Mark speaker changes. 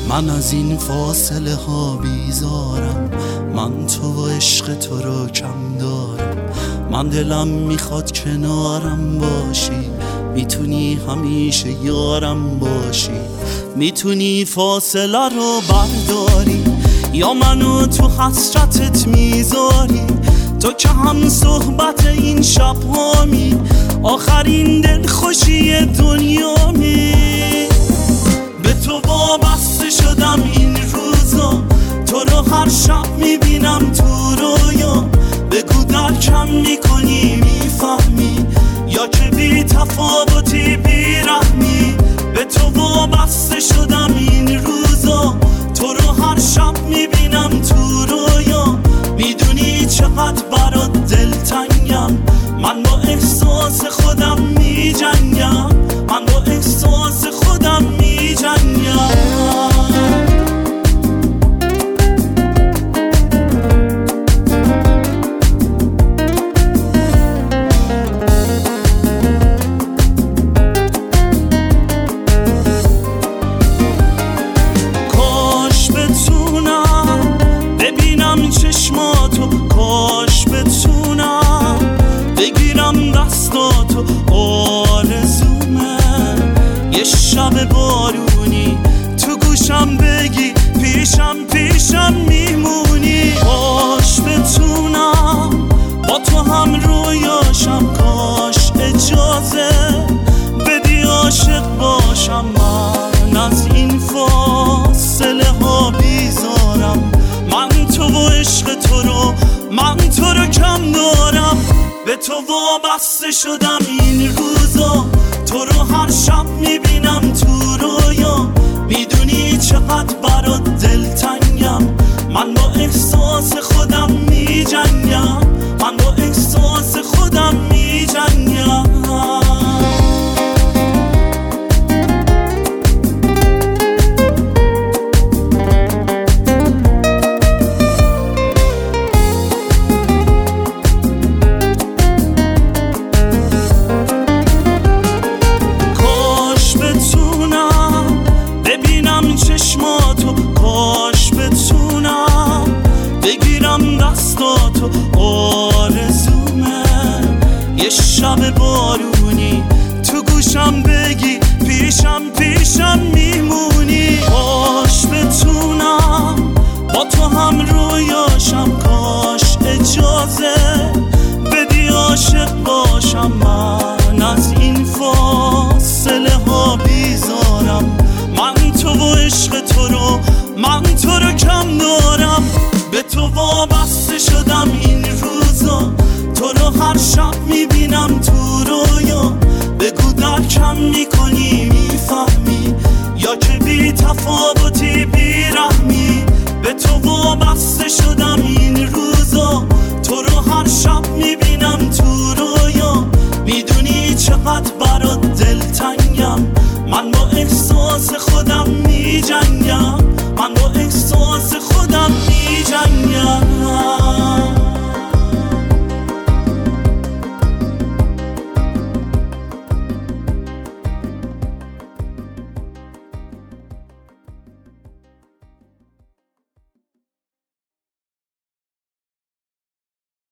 Speaker 1: من از این فاصله ها بیزارم، من تو و عشق تو رو کم دارم. من دلم میخواد کنارم باشی، میتونی همیشه یارم باشی. میتونی فاصله رو برداری یا منو تو حسرتت میذاری. تو که هم صحبت این شب هامی، آخرین دل خوشی دنیامی. به تو وابسته شدم این روزا، تو رو هر شب میبینم تو رویا. بگو درکم میکنی میفهمی یا که بی تفاوتی بی رحمی. به تو وابسته شدم این روزا، تو رو هر شب میبینم تو رویا. میدونی چقدر برات دلتنگم، من با احساس خودم میجنگم، من با احساس خودم میجنگم. چشماتو کاش بتونم بگیرم دستاتو، آرزومه یه شب بارونی تو گوشم بگی پیشم میمونی. کاش بتونم با تو هم رویاشم، کاش اجازه بدی عاشق باشم. من از این فاصله ها بیزارم، من تو و عشق تو رو، من تو رو کم دارم. به تو وابسته شدم این روزا، تو رو هر شب میبینم تو رویا. میدونی چقدر برات دلتنگم، من با احساس خودم میجنگم، من با احساس خودم میجنگم. چشماتو کاش بتونم بگیرم دستاتو، آرزومه یه شب بارونی تو گوشم بگی پیشم میمونی. کاش بتونم با تو هم رویاشم، کاش اجازه بدی عاشق باشم. من از این فاصله ها بیزارم، من تو و عشق تو رو، من تو رو کم دارم. به تو وابسته شدم این روزا، تو رو هر شب میبینم تو رویا. بگو درکم میکنی میفهمی یا که بی تفاوتی بی رحمی. به تو وابسته شدم این روزا،